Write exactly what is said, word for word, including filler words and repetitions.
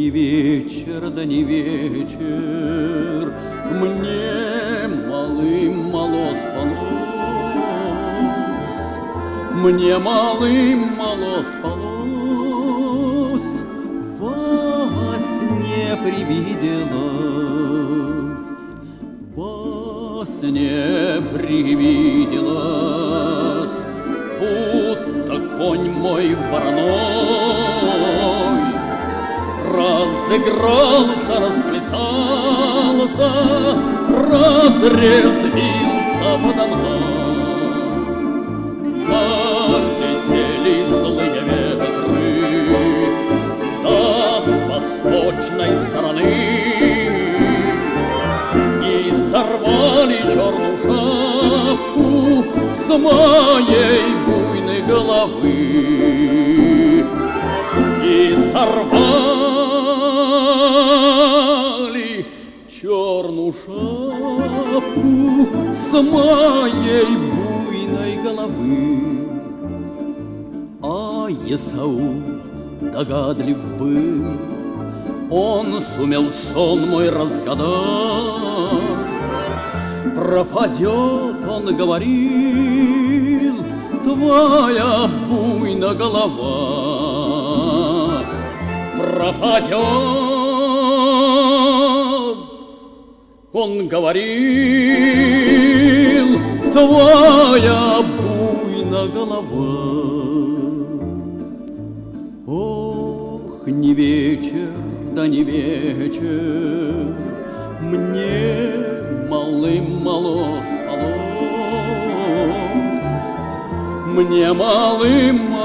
не вечер, да не вечер, мне малым мало спалось, мне малым мало спалось, во сне привиделось, во сне привиделось, будто конь мой вороной разыгрался, расплясался, разрезвился подо мной. Налетели злые ветры, да с восточной стороны, и сорвали черную шапку с моей буйной головы, и сорвали черную шапку с моей буйной головы. А Есау догадлив был, он сумел сон мой разгадать. Пропадет, он говорил, твоя буйная голова, пропадет, он говорил, твоя буйная голова. Ох, не вечер, да не вечер, мне малым мало спалось, мне малым